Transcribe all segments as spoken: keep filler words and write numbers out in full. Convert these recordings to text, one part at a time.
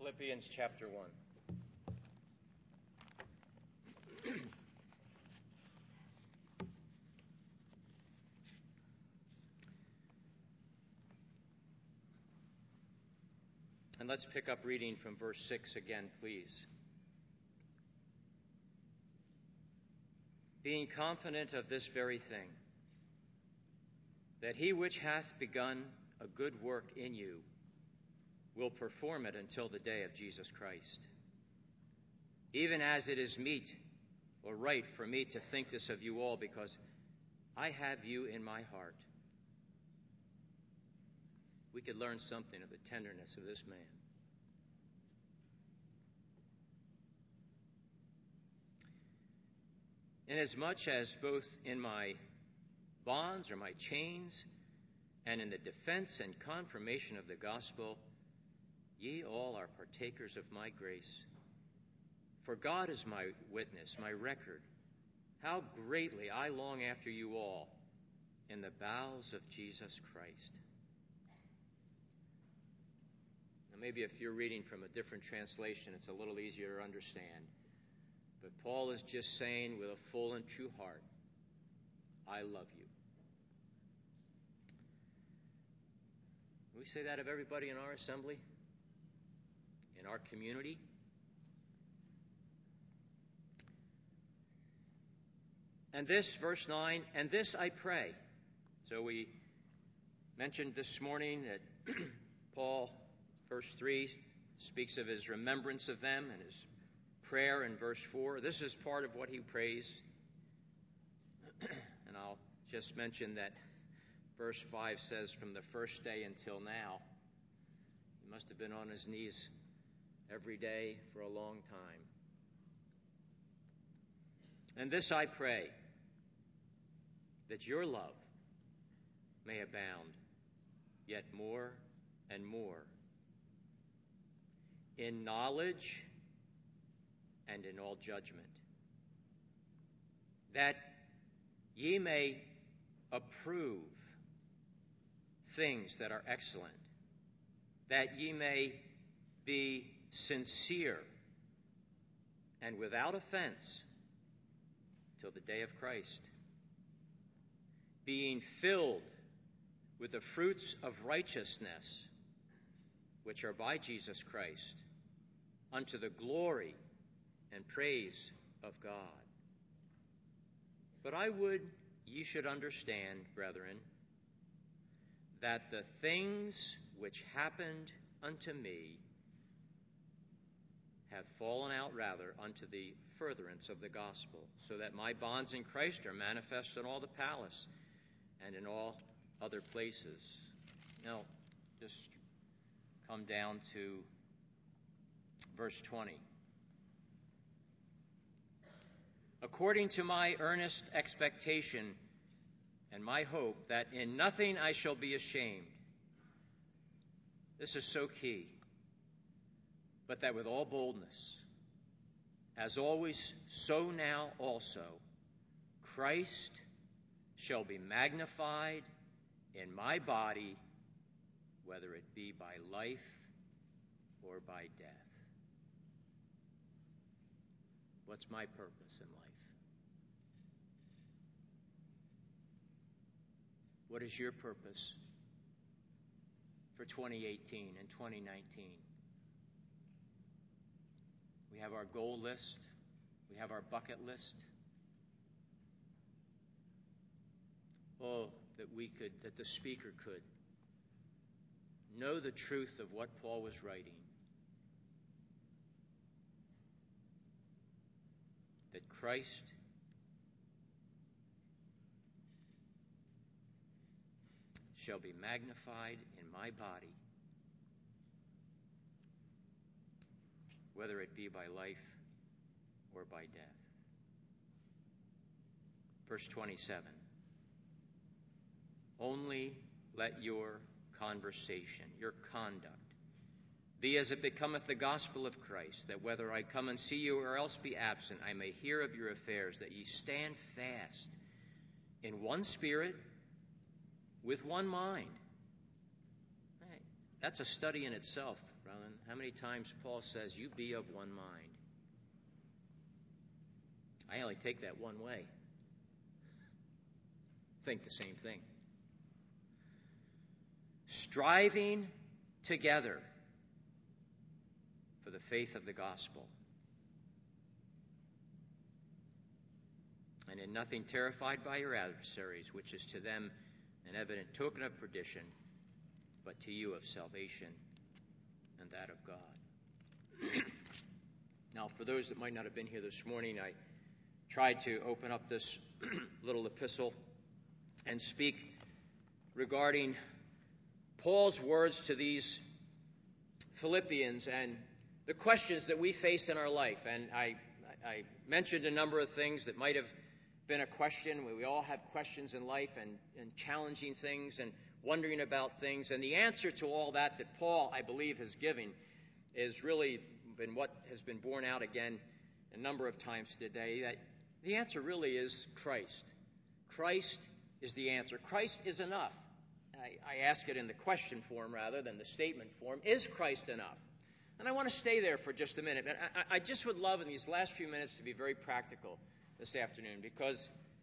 Philippians chapter one. And let's pick up reading from verse six again, please. Being confident of this very thing, that he which hath begun a good work in you will perform it until the day of Jesus Christ. Even as it is meet or right for me to think this of you all, because I have you in my heart. We could learn something of the tenderness of this man. Inasmuch as both in my bonds or my chains and in the defense and confirmation of the gospel, ye all are partakers of my grace. For God is my witness, my record, how greatly I long after you all in the bowels of Jesus Christ. Now, maybe if you're reading from a different translation, it's a little easier to understand. But Paul is just saying with a full and true heart, I love you. We say that of everybody in our assembly, in our community. And this, verse nine, and this I pray. So we mentioned this morning that Paul, verse three, speaks of his remembrance of them and his prayer in verse four. This is part of what he prays. And I'll just mention that verse five says, from the first day until now. He must have been on his knees every day for a long time. And this I pray, that your love may abound yet more and more in knowledge and in all judgment, that ye may approve things that are excellent, that ye may be sincere and without offense till the day of Christ, being filled with the fruits of righteousness, which are by Jesus Christ, unto the glory and praise of God. But I would ye should understand, brethren, that the things which happened unto me have fallen out rather unto the furtherance of the gospel, so that my bonds in Christ are manifest in all the palace and in all other places. Now, just come down to verse twenty. According to my earnest expectation and my hope that in nothing I shall be ashamed. This is so key. But that with all boldness, as always, so now also, Christ shall be magnified in my body, whether it be by life or by death. What's my purpose in life? What is your purpose for twenty eighteen and twenty nineteen? We have our goal list. We have our bucket list. Oh, that we could, that the speaker could know the truth of what Paul was writing. That Christ shall be magnified in my body, whether it be by life or by death. Verse twenty-seven. Only let your conversation, your conduct, be as it becometh the gospel of Christ, that whether I come and see you or else be absent, I may hear of your affairs, that ye stand fast in one spirit, with one mind. That's a study in itself, brethren. How many times Paul says, you be of one mind. I only take that one way. Think the same thing. Striving together for the faith of the gospel. And in nothing terrified by your adversaries, which is to them an evident token of perdition, but to you of salvation and that of God. Now, for those that might not have been here this morning, I tried to open up this little epistle and speak regarding Paul's words to these Philippians and the questions that we face in our life. And I, I mentioned a number of things that might have been a question. We all have questions in life and, and challenging things and wondering about things. And the answer to all that that Paul, I believe, has given is really been what has been borne out again a number of times today. That the answer really is Christ. Christ is the answer. Christ is enough. I, I ask it in the question form rather than the statement form. Is Christ enough? And I want to stay there for just a minute. But I, I just would love in these last few minutes to be very practical this afternoon, because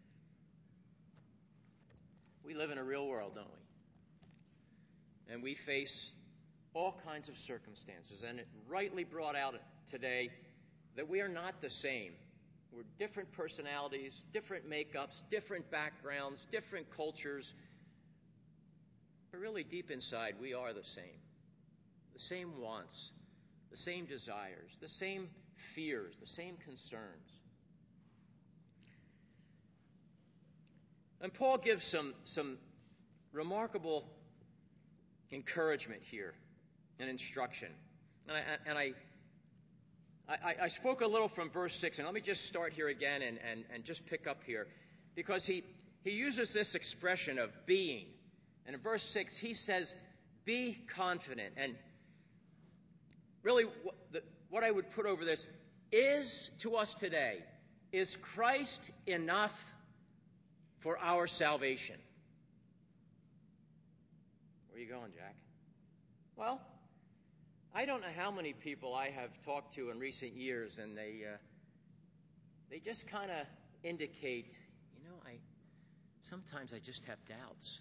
we live in a real world, don't we? And we face all kinds of circumstances. And it rightly brought out today that we are not the same. We're different personalities, different makeups, different backgrounds, different cultures. But really deep inside, we are the same. The same wants, the same desires, the same fears, the same concerns. And Paul gives some, some remarkable encouragement here and instruction. And I, and I, I, I spoke a little from verse six, and let me just start here again and, and, and just pick up here. Because he, he uses this expression of being. And in verse six, he says, be confident. And really, what, the, what I would put over this is to us today, is Christ enough for our salvation? Where are you going, Jack? Well, I don't know how many people I have talked to in recent years, and they uh, they just kind of indicate, you know, I sometimes I just have doubts.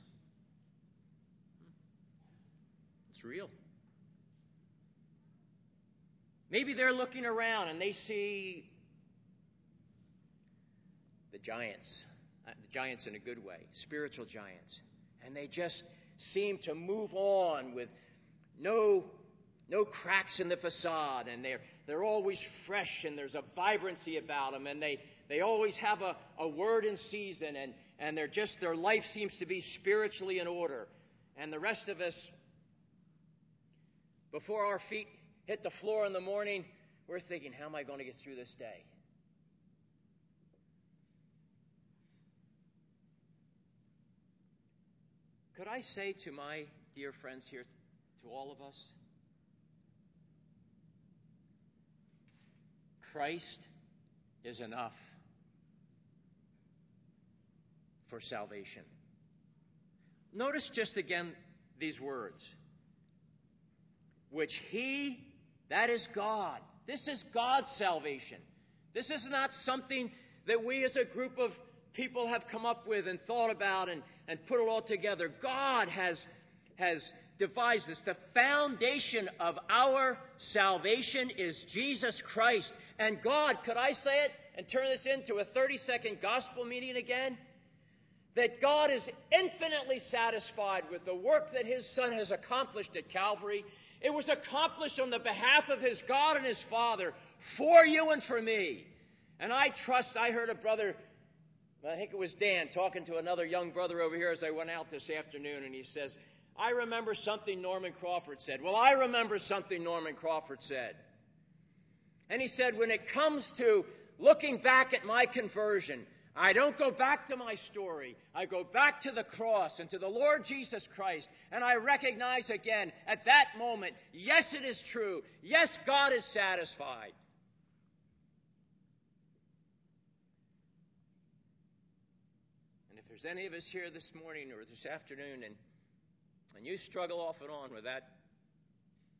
It's real. Maybe they're looking around and they see the giants. The giants in a good way, spiritual giants. And they just seem to move on with no, no cracks in the facade. And they're, they're always fresh, and there's a vibrancy about them. And they, they always have a, a word in season. And, and they're just, their life seems to be spiritually in order. And the rest of us, before our feet hit the floor in the morning, we're thinking, how am I going to get through this day? Could I say to my dear friends here, to all of us, Christ is enough for salvation. Notice just again these words. Which He, that is God. This is God's salvation. This is not something that we as a group of people have come up with and thought about and, and put it all together. God has, has devised this. The foundation of our salvation is Jesus Christ. And God, could I say it and turn this into a thirty-second gospel meeting again? That God is infinitely satisfied with the work that His Son has accomplished at Calvary. It was accomplished on the behalf of His God and His Father for you and for me. And I trust, I heard a brother, I think it was Dan, talking to another young brother over here as I went out this afternoon, and he says, I remember something Norman Crawford said. Well, I remember something Norman Crawford said. And he said, when it comes to looking back at my conversion, I don't go back to my story. I go back to the cross and to the Lord Jesus Christ. And I recognize again at that moment, yes, it is true. Yes, God is satisfied. And if there's any of us here this morning or this afternoon and, and you struggle off and on with that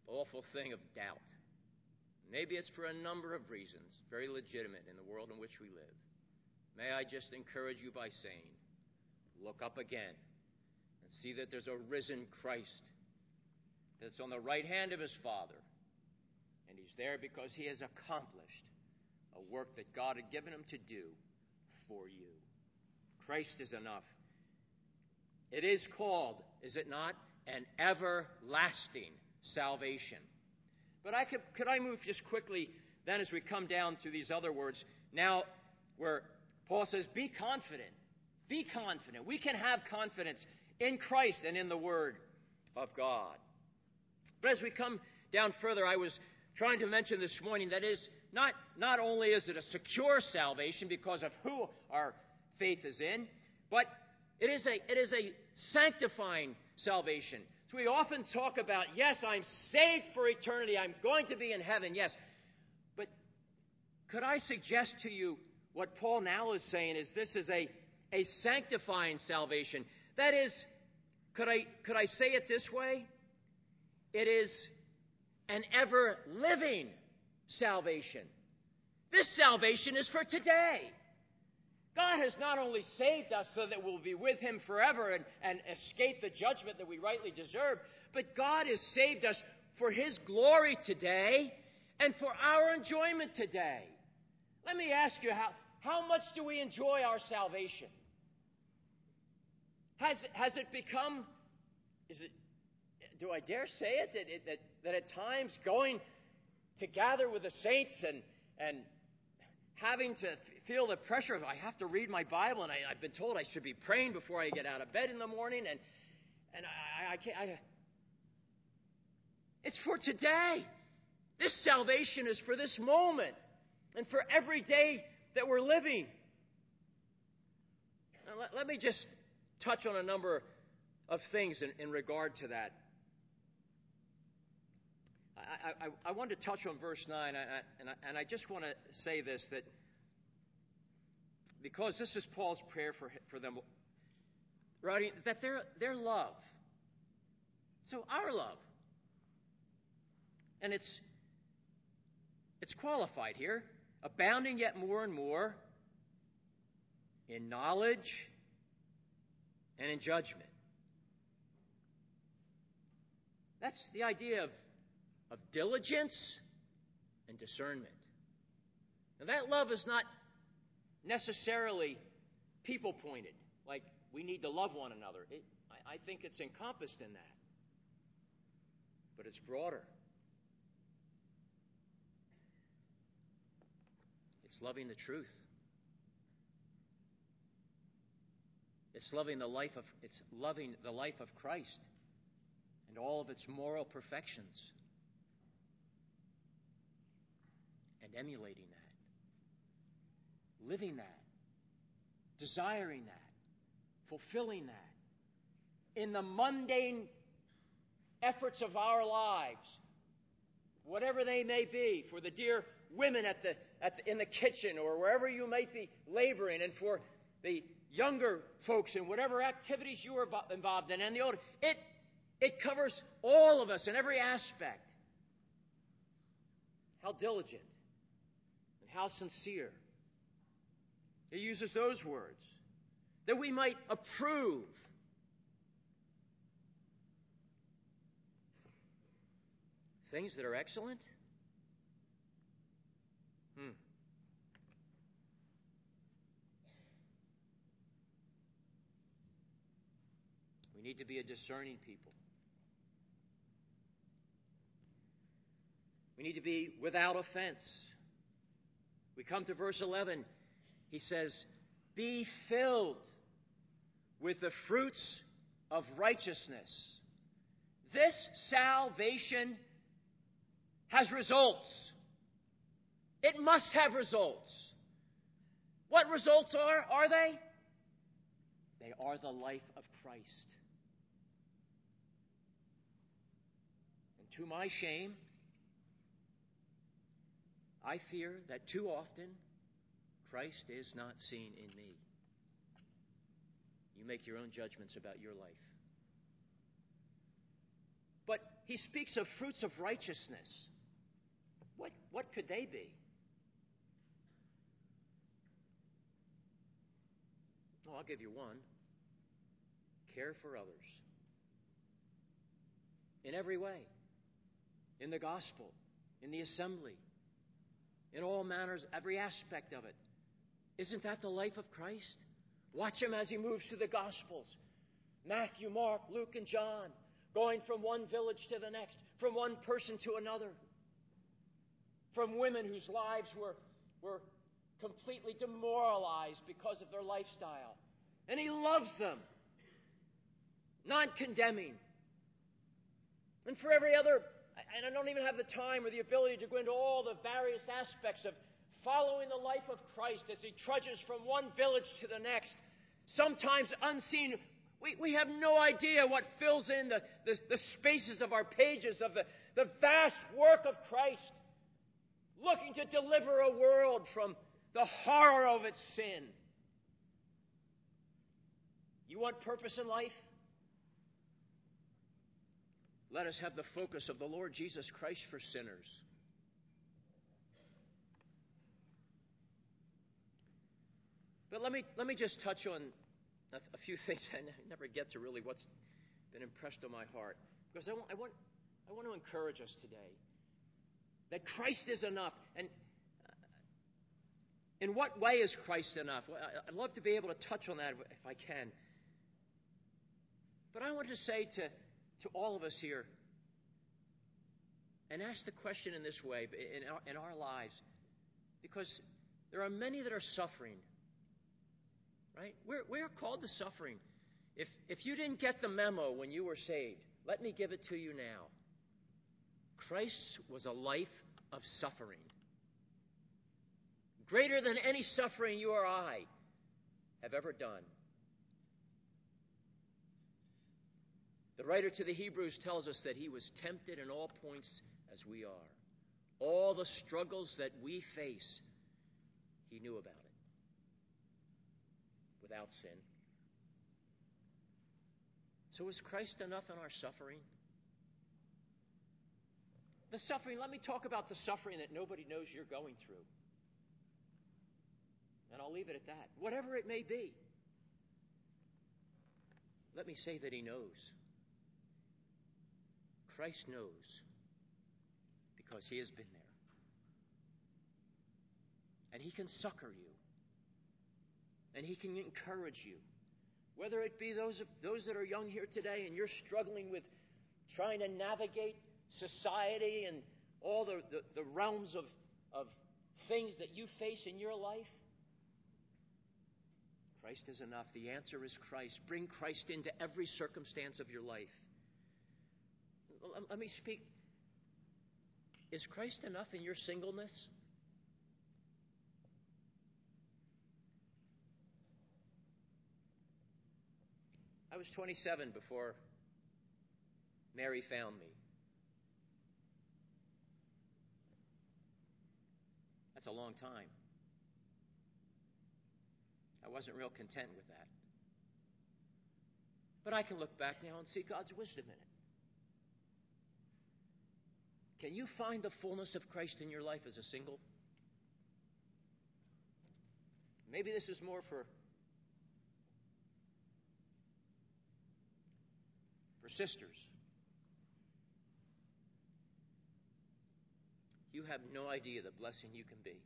awful thing of doubt. Maybe it's for a number of reasons, very legitimate in the world in which we live. May I just encourage you by saying, look up again and see that there's a risen Christ that's on the right hand of his Father. And he's there because he has accomplished a work that God had given him to do for you. Christ is enough. It is called, is it not, an everlasting salvation. But I could, could I move just quickly then as we come down to these other words, now where Paul says, be confident. Be confident. We can have confidence in Christ and in the Word of God. But as we come down further, I was trying to mention this morning that is not, not only is it a secure salvation because of who our faith is in, but it is a, it is a sanctifying salvation. So we often talk about, yes, I'm saved for eternity. I'm going to be in heaven, yes. But could I suggest to you what Paul now is saying is this is a, a sanctifying salvation. That is, could I, could I say it this way? It is an ever-living salvation. This salvation is for today. God has not only saved us so that we'll be with him forever and, and escape the judgment that we rightly deserve, but God has saved us for his glory today and for our enjoyment today. Let me ask you, how, how much do we enjoy our salvation? Has, has it become, is it, do I dare say it, that, it, that, that at times going to gather with the saints and, and having to feel the pressure of, I have to read my Bible, and I, I've been told I should be praying before I get out of bed in the morning, and, and I, I can't, I, it's for today. This salvation is for this moment and for every day that we're living. Now, let, let me just touch on a number of things in, in regard to that. I, I, I want to touch on verse nine, and I, and, I, and I just want to say this, that because this is Paul's prayer for, for them, writing that their, their love, so our love, and it's, it's qualified here, abounding yet more and more in knowledge and in judgment. That's the idea of of diligence and discernment. Now, that love is not necessarily people-pointed, like we need to love one another. It, I, I think it's encompassed in that. But it's broader. It's loving the truth. It's loving the life of it's loving the life of Christ and all of its moral perfections. And emulating that, living that, desiring that, fulfilling that in the mundane efforts of our lives, whatever they may be, for the dear women at the, at the in the kitchen or wherever you might be laboring, and for the younger folks in whatever activities you are involved in, and the older, it it covers all of us in every aspect. How diligent. How sincere. He uses those words. That we might approve. Things that are excellent. Hmm. We need to be a discerning people. We need to be without offense. We come to verse eleven. He says, be filled with the fruits of righteousness. This salvation has results. It must have results. What results are, are they? They are the life of Christ. And to my shame, I fear that too often Christ is not seen in me. You make your own judgments about your life. But he speaks of fruits of righteousness. What, what could they be? Oh, I'll give you one. Care for others. In every way. In the gospel. In the assembly. In all manners, every aspect of it. Isn't that the life of Christ? Watch him as he moves through the Gospels. Matthew, Mark, Luke, and John. Going from one village to the next. From one person to another. From women whose lives were, were completely demoralized because of their lifestyle. And he loves them. Not condemning. And for every other, and I don't even have the time or the ability to go into all the various aspects of following the life of Christ as he trudges from one village to the next, sometimes unseen. We, we have no idea what fills in the, the, the spaces of our pages of the, the vast work of Christ, looking to deliver a world from the horror of its sin. You want purpose in life? Let us have the focus of the Lord Jesus Christ for sinners. But let me let me just touch on a, a few things. I never get to really what's been impressed on my heart, because I want I want I want to encourage us today that Christ is enough. And uh, in what way is Christ enough? Well, I'd love to be able to touch on that if I can. But I want to say to to all of us here, and ask the question in this way in our, in our lives, because there are many that are suffering. Right? We're, we're called to suffering. If, if you didn't get the memo when you were saved, let me give it to you now. Christ was a life of suffering. Greater than any suffering you or I have ever done. The writer to the Hebrews tells us that he was tempted in all points as we are. All the struggles that we face, he knew about it. Without sin. So is Christ enough in our suffering? The suffering, let me talk about the suffering that nobody knows you're going through. And I'll leave it at that. Whatever it may be. Let me say that he knows. Christ knows. Because he has been there. And he can succor you. And he can encourage you. Whether it be those of, those that are young here today and you're struggling with trying to navigate society and all the, the, the realms of, of things that you face in your life. Christ is enough. The answer is Christ. Bring Christ into every circumstance of your life. Let me speak. Is Christ enough in your singleness? I was twenty-seven before Mary found me. That's a long time. I wasn't real content with that. But I can look back now and see God's wisdom in it. Can you find the fullness of Christ in your life as a single? Maybe this is more for For sisters. You have no idea the blessing you can be.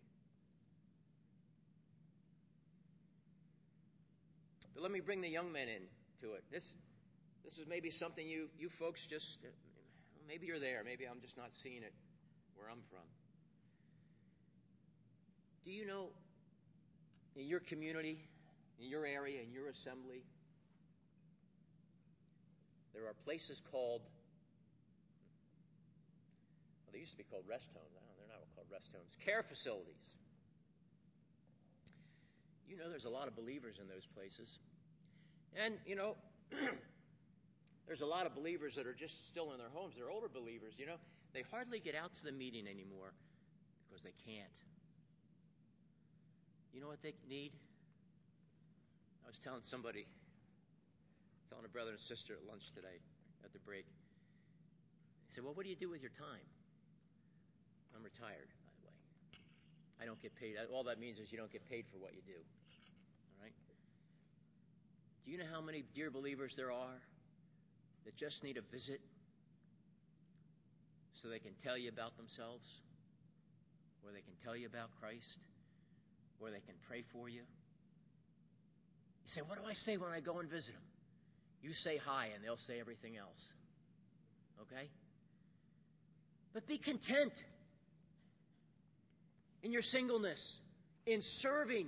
But let me bring the young men into it. This, this is maybe something you, you folks just, maybe you're there. Maybe I'm just not seeing it where I'm from. Do you know in your community, in your area, in your assembly, there are places called, well, they used to be called rest homes. I don't know, they're not called rest homes. Care facilities. You know there's a lot of believers in those places. And, you know, there's a lot of believers that are just still in their homes. They're older believers, you know. They hardly get out to the meeting anymore because they can't. You know what they need? I was telling somebody, telling a brother and sister at lunch today at the break. You say, well, what do you do with your time? I'm retired, by the way. I don't get paid. All that means is you don't get paid for what you do. All right? Do you know how many dear believers there are that just need a visit so they can tell you about themselves, or they can tell you about Christ, or they can pray for you? You say, what do I say when I go and visit them? You say hi, and they'll say everything else. Okay? But be content in your singleness, in serving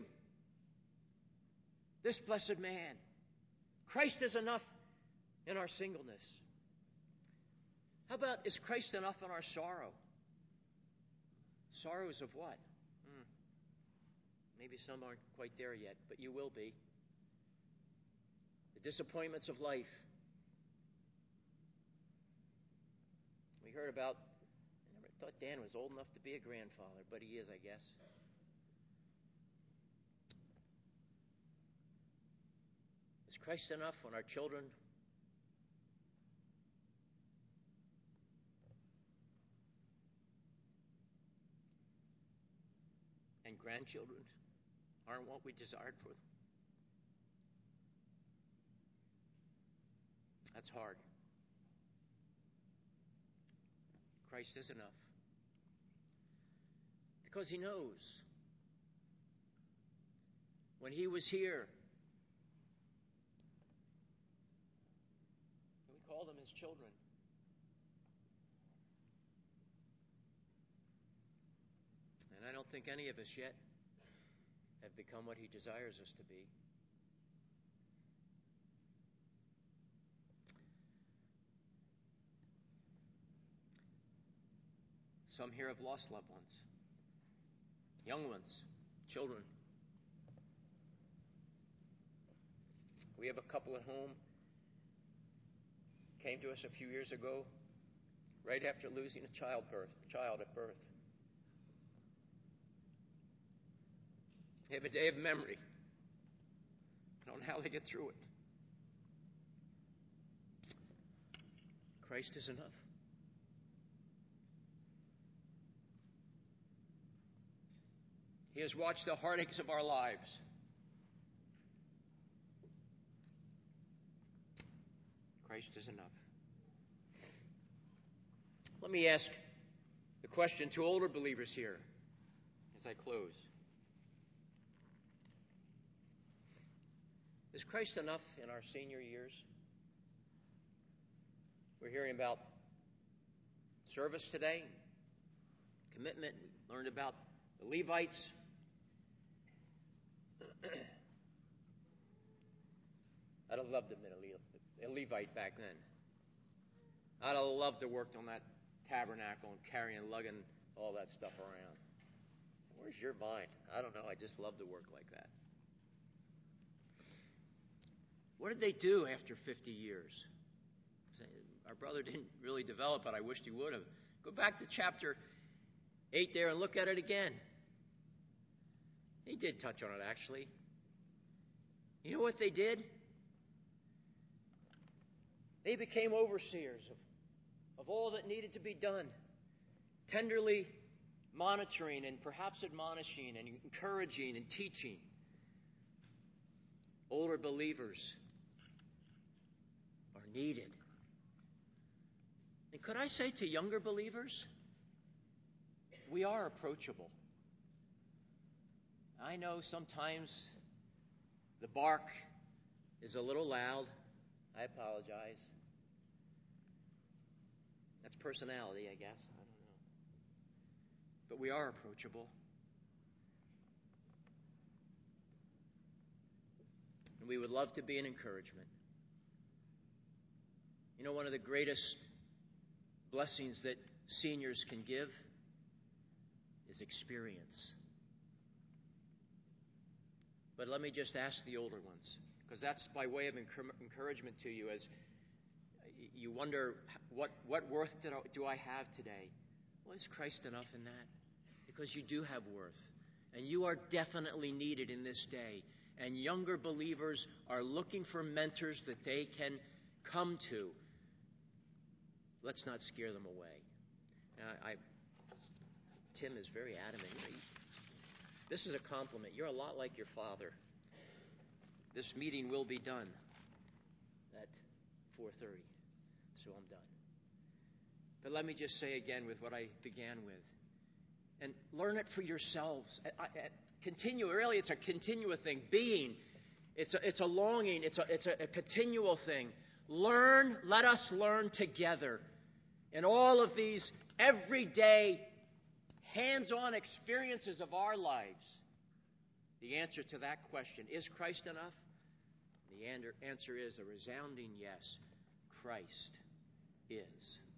this blessed man. Christ is enough in our singleness. How about, is Christ enough in our sorrow? Sorrows of what? Hmm. Maybe some aren't quite there yet, but you will be. The disappointments of life. We heard about, I never thought Dan was old enough to be a grandfather, but he is, I guess. Is Christ enough when our children and grandchildren aren't what we desired for them? That's hard. Christ is enough. Because he knows. When he was here, we call them his children. And I don't think any of us yet have become what he desires us to be. Some here have lost loved ones, young ones, children. We have a couple at home, came to us a few years ago, right after losing a childbirth, child at birth. They have a day of memory. I don't know how they get through it. Christ is enough. He has watched the heartaches of our lives. Christ is enough. Let me ask the question to older believers here as I close. Is Christ enough in our senior years? We're hearing about service today, commitment. We learned about the Levites. I'd have loved to have been a Levite back then. I'd have loved to have worked on that tabernacle and carrying, lugging all that stuff around. Where's your mind? I don't know. I just love to work like that. What did they do after fifty years? Our brother didn't really develop it. I wished he would have. Go back to chapter eight there and look at it again. He did touch on it, actually. You know what they did? They became overseers of, of all that needed to be done, tenderly monitoring and perhaps admonishing and encouraging and teaching older believers are needed. And could I say to younger believers, we are approachable. I know sometimes the bark is a little loud. I apologize. That's personality, I guess. I don't know. But we are approachable. And we would love to be an encouragement. You know, one of the greatest blessings that seniors can give is experience. But let me just ask the older ones, because that's by way of encouragement to you as you wonder, what, what worth did I, do I have today? Well, is Christ enough in that? Because you do have worth, and you are definitely needed in this day. And younger believers are looking for mentors that they can come to. let's not scare them away. Now, I, Tim is very adamant. You know, this is a compliment. You're a lot like your father. This meeting will be done at four thirty, so I'm done. But let me just say again with what I began with, and learn it for yourselves. I, I, continue. Really, it's a continual thing. Being, it's a, it's a longing. It's a, it's a, a continual thing. Learn. Let us learn together. In all of these everyday, hands-on experiences of our lives, the answer to that question, is Christ enough? The answer is a resounding yes. Christ is.